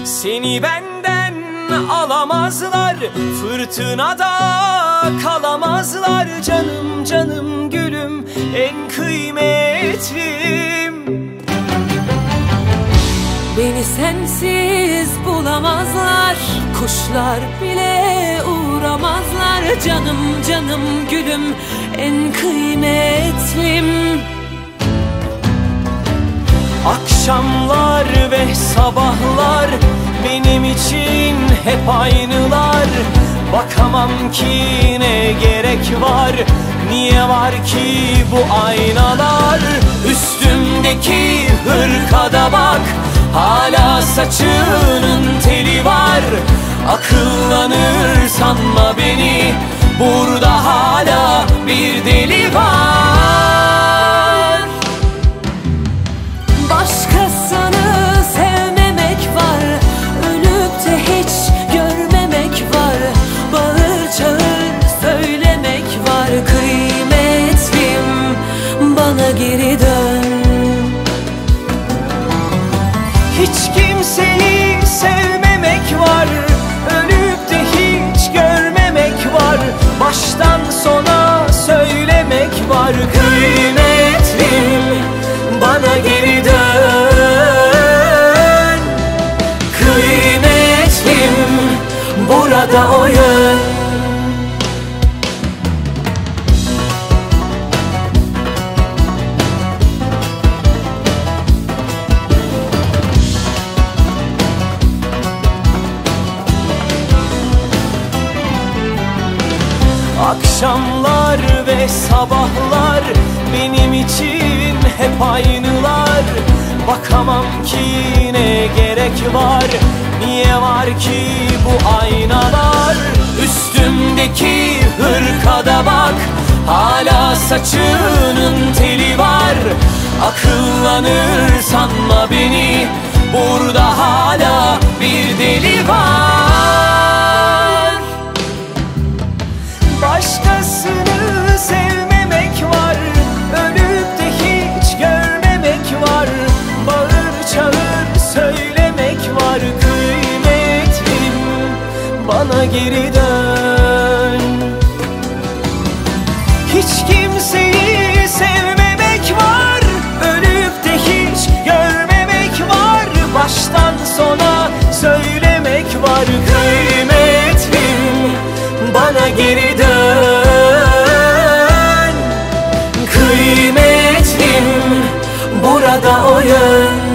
Seni benden alamazlar, fırtınada kalamazlar. Canım canım gülüm, en kıymetlim. Beni sensiz bulamazlar, kuşlar bile uğramazlar. Canım canım gülüm, en kıymetlim. Akşamlar ve sabahlar benim için hep aynılar. Bakamam ki ne gerek var, niye var ki bu aynalar? Üstümdeki hırkada bak, hala saçının teli var. Akıllanır sanma beni, burada hala bir deli var. Başkasını sevmemek var, ölüp de hiç görmemek var. Bağır çağır söylemek var. Kıymetlim, bana geri dön. Hiç kimseyi sevmemek var, ölüp de hiç görmemek var. Baştan sona söylemek var. Kıymetlim, bana geri dön. Kıymetlim, burada o yön. Akşamlar ve sabahlar benim için hep aynılar. Bakamam ki ne gerek var, niye var ki bu aynalar? Üstümdeki hırkada bak, hala saçının teli var. Akıllanır sanma beni, burada hala bir deli var. Başkasını sevmemek var, ölüp de hiç görmemek var. Bağır çağır söylemek var. Kıymetlim, bana geri dön. Hiç kimseyi sevmemek var, ölüp de hiç görmemek var. Baştan sona söylemek var. Kıymetlim, bana geri dön. Kıymetlim, burada o yön.